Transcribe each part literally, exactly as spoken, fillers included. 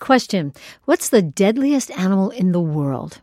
Question. What's the deadliest animal in the world?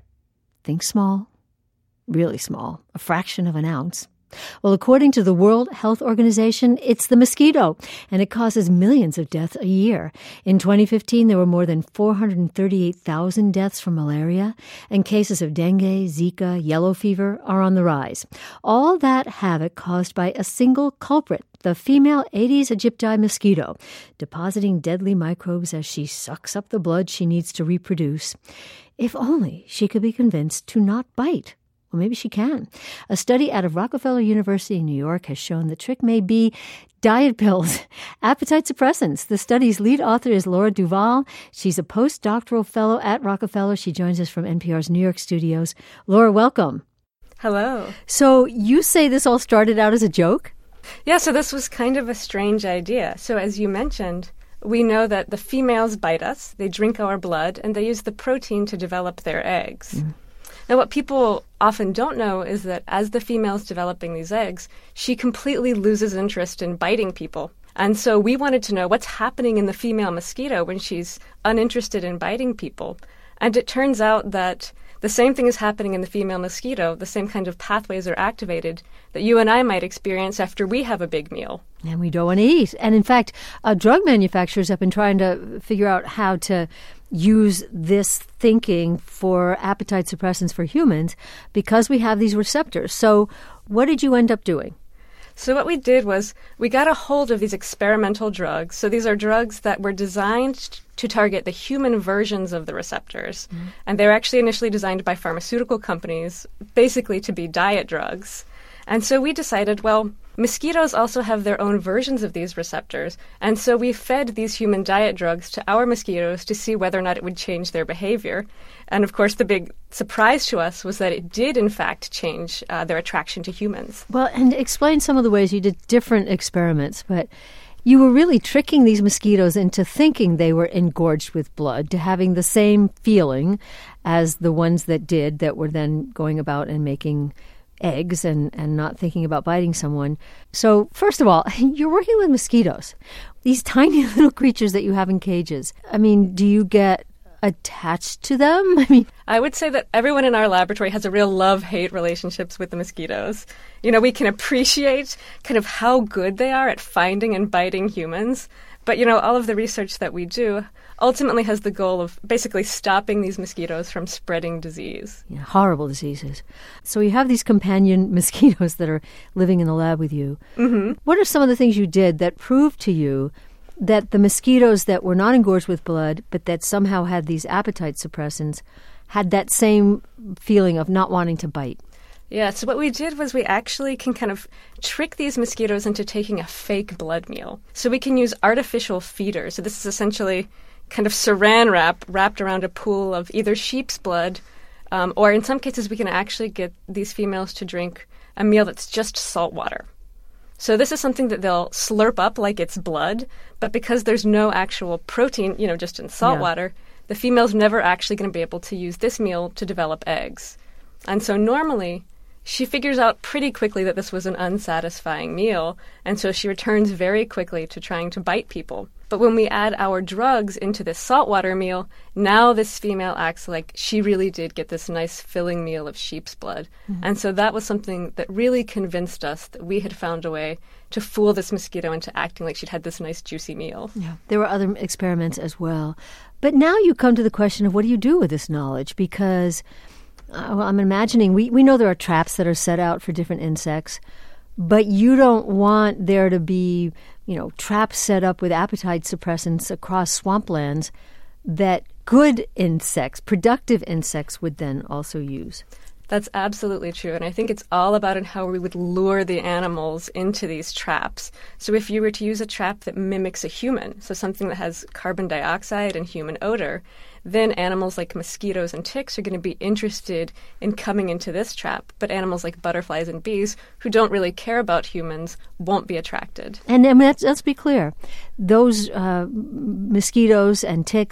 Think small, really small, a fraction of an ounce. Well, according to the World Health Organization, it's the mosquito, and it causes millions of deaths a year. In twenty fifteen, there were more than four hundred thirty-eight thousand deaths from malaria, and cases of dengue, Zika, yellow fever are on the rise. All that havoc caused by a single culprit, the female Aedes aegypti mosquito, depositing deadly microbes as she sucks up the blood she needs to reproduce. If only she could be convinced to not bite. Well, maybe she can. A study out of Rockefeller University in New York has shown the trick may be diet pills, appetite suppressants. The study's lead author is Laura Duval. She's a postdoctoral fellow at Rockefeller. She joins us from N P R's New York studios. Laura, welcome. Hello. So you say this all started out as a joke? Yeah, so this was kind of a strange idea. So as you mentioned, we know that the females bite us, they drink our blood, and they use the protein to develop their eggs. Mm. Now, what people often don't know is that as the female's developing these eggs, she completely loses interest in biting people. And so we wanted to know what's happening in the female mosquito when she's uninterested in biting people. And it turns out that the same thing is happening in the female mosquito. The same kind of pathways are activated that you and I might experience after we have a big meal. And we don't want to eat. And in fact, uh, drug manufacturers have been trying to figure out how to use this thinking for appetite suppressants for humans because we have these receptors. So what did you end up doing? So what we did was we got a hold of these experimental drugs. So these are drugs that were designed to target the human versions of the receptors. Mm-hmm. And they were actually initially designed by pharmaceutical companies, basically to be diet drugs. And so we decided, well, mosquitoes also have their own versions of these receptors. And so we fed these human diet drugs to our mosquitoes to see whether or not it would change their behavior. And of course, the big surprise to us was that it did, in fact, change uh, their attraction to humans. Well, and explain some of the ways you did different experiments, but you were really tricking these mosquitoes into thinking they were engorged with blood, to having the same feeling as the ones that did, that were then going about and making eggs and, and not thinking about biting someone. So first of all, you're working with mosquitoes, these tiny little creatures that you have in cages. I mean, do you get attached to them? I mean, I would say that everyone in our laboratory has a real love-hate relationships with the mosquitoes. You know, we can appreciate kind of how good they are at finding and biting humans. But, you know, all of the research that we do ultimately has the goal of basically stopping these mosquitoes from spreading disease. Yeah, horrible diseases. So you have these companion mosquitoes that are living in the lab with you. Mm-hmm. What are some of the things you did that proved to you that the mosquitoes that were not engorged with blood, but that somehow had these appetite suppressants, had that same feeling of not wanting to bite? Yeah, so what we did was we actually can kind of trick these mosquitoes into taking a fake blood meal. So we can use artificial feeders. So this is essentially kind of saran wrap wrapped around a pool of either sheep's blood, um, or in some cases we can actually get these females to drink a meal that's just salt water. So this is something that they'll slurp up like it's blood, but because there's no actual protein, you know, just in salt yeah. water, the female's never actually going to be able to use this meal to develop eggs. And so normally, she figures out pretty quickly that this was an unsatisfying meal, and so she returns very quickly to trying to bite people. But when we add our drugs into this saltwater meal, now this female acts like she really did get this nice filling meal of sheep's blood. Mm-hmm. And so that was something that really convinced us that we had found a way to fool this mosquito into acting like she'd had this nice juicy meal. Yeah. There were other experiments as well. But now you come to the question of what do you do with this knowledge? Because Uh, well, I'm imagining, we, we know there are traps that are set out for different insects, but you don't want there to be, you know, traps set up with appetite suppressants across swamplands that good insects, productive insects, would then also use. That's absolutely true. And I think it's all about how we would lure the animals into these traps. So if you were to use a trap that mimics a human, so something that has carbon dioxide and human odor, then animals like mosquitoes and ticks are going to be interested in coming into this trap. But animals like butterflies and bees, who don't really care about humans, won't be attracted. And, and let's, let's be clear. Those uh, mosquitoes and ticks,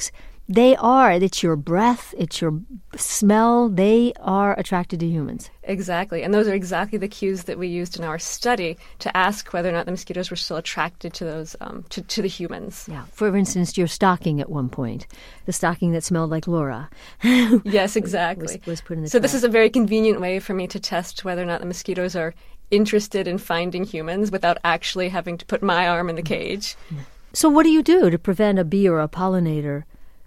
They are. It's your breath. It's your smell. They are attracted to humans. Exactly. And those are exactly the cues that we used in our study to ask whether or not the mosquitoes were still attracted to those, um, to, to the humans. Yeah. For instance, your stocking at one point, the stocking that smelled like Laura. Yes, exactly. was, was put in the so trap. This is a very convenient way for me to test whether or not the mosquitoes are interested in finding humans without actually having to put my arm in the cage. Yeah. So what do you do to prevent a bee or a pollinator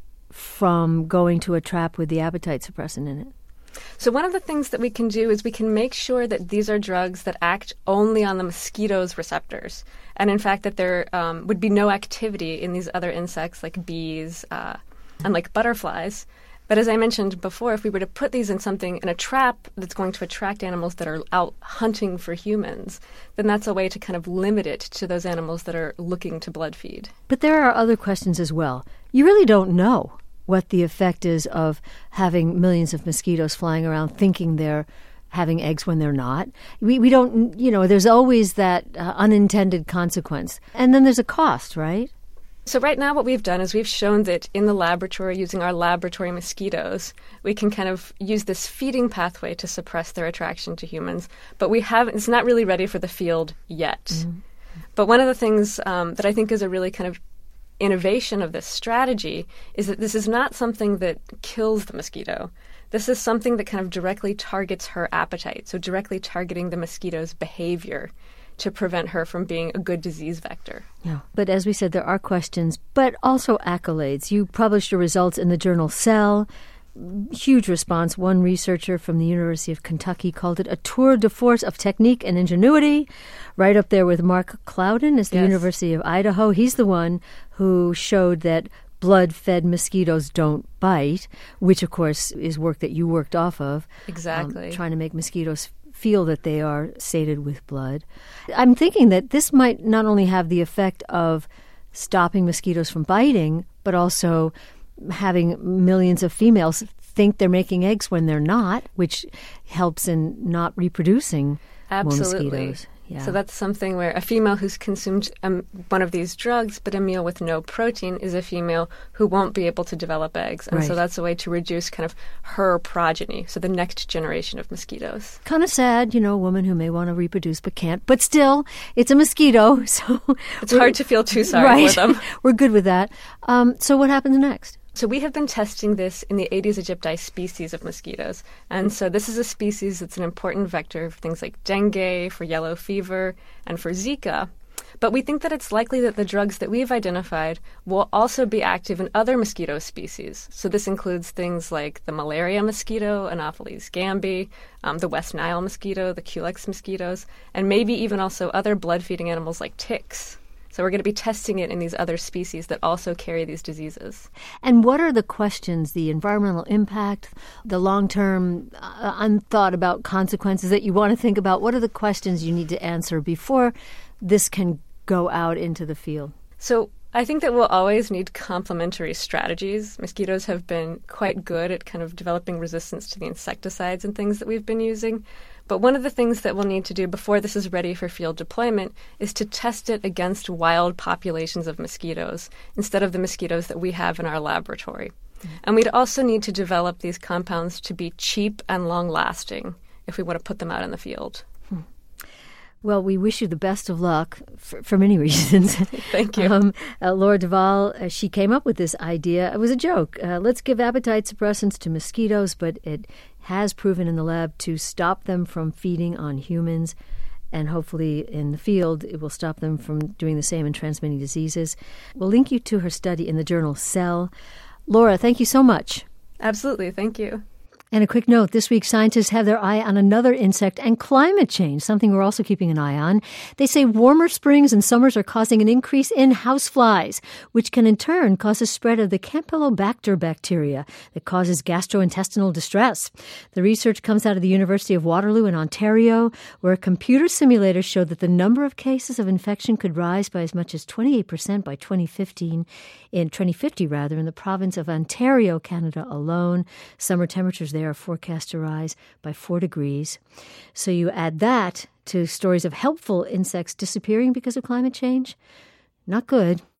from going to a trap with the appetite suppressant in it? So one of the things that we can do is we can make sure that these are drugs that act only on the mosquito's receptors. And in fact, that there um, would be no activity in these other insects like bees uh, and like butterflies. But as I mentioned before, if we were to put these in something, in a trap that's going to attract animals that are out hunting for humans, then that's a way to kind of limit it to those animals that are looking to blood feed. But there are other questions as well. You really don't know what the effect is of having millions of mosquitoes flying around thinking they're having eggs when they're not. We we don't, you know, there's always that uh, unintended consequence. And then there's a cost, right? So right now what we've done is we've shown that in the laboratory, using our laboratory mosquitoes, we can kind of use this feeding pathway to suppress their attraction to humans. But we haven't, it's not really ready for the field yet. Mm-hmm. But one of the things um, that I think is a really kind of innovation of this strategy is that this is not something that kills the mosquito. This is something that kind of directly targets her appetite, so directly targeting the mosquito's behavior to prevent her from being a good disease vector. Yeah. But as we said, there are questions, but also accolades. You published your results in the journal Cell. Huge response. One researcher from the University of Kentucky called it a tour de force of technique and ingenuity, right up there with Mark Clouden at the yes. University of Idaho. He's the one who showed that blood-fed mosquitoes don't bite, which, of course, is work that you worked off of. Exactly. Um, trying to make mosquitoes feel that they are sated with blood. I'm thinking that this might not only have the effect of stopping mosquitoes from biting, but also having millions of females think they're making eggs when they're not, which helps in not reproducing Absolutely. more mosquitoes. Yeah. So that's something where a female who's consumed um, one of these drugs, but a meal with no protein, is a female who won't be able to develop eggs. And right. so that's a way to reduce kind of her progeny, so the next generation of mosquitoes. Kind of sad, you know, a woman who may want to reproduce but can't. But still, it's a mosquito, so... It's hard to feel too sorry right. for them. We're good with that. Um, so what happens next? So we have been testing this in the Aedes aegypti species of mosquitoes. And so this is a species that's an important vector for things like dengue, for yellow fever, and for Zika. But we think that it's likely that the drugs that we've identified will also be active in other mosquito species. So this includes things like the malaria mosquito, Anopheles gambiae, um, the West Nile mosquito, the Culex mosquitoes, and maybe even also other blood-feeding animals like ticks. So we're going to be testing it in these other species that also carry these diseases. And what are the questions, the environmental impact, the long-term uh, unthought about consequences that you want to think about? What are the questions you need to answer before this can go out into the field? So I think that we'll always need complementary strategies. Mosquitoes have been quite good at kind of developing resistance to the insecticides and things that we've been using. But one of the things that we'll need to do before this is ready for field deployment is to test it against wild populations of mosquitoes instead of the mosquitoes that we have in our laboratory. Mm-hmm. And we'd also need to develop these compounds to be cheap and long-lasting if we want to put them out in the field. Hmm. Well, we wish you the best of luck for, for many reasons. Thank you. Um, uh, Laura Duvall, uh, she came up with this idea. It was a joke. Uh, let's give appetite suppressants to mosquitoes, but it has proven in the lab to stop them from feeding on humans. And hopefully in the field, it will stop them from doing the same and transmitting diseases. We'll link you to her study in the journal Cell. Laura, thank you so much. Absolutely. Thank you. And a quick note, this week scientists have their eye on another insect and climate change, something we're also keeping an eye on. They say warmer springs and summers are causing an increase in houseflies, which can in turn cause a spread of the Campylobacter bacteria that causes gastrointestinal distress. The research comes out of the University of Waterloo in Ontario, where a computer simulator showed that the number of cases of infection could rise by as much as twenty-eight percent by twenty fifteen, in twenty fifty rather, in the province of Ontario, Canada alone. Summer temperatures there are forecast to rise by four degrees. So you add that to stories of helpful insects disappearing because of climate change. Not good.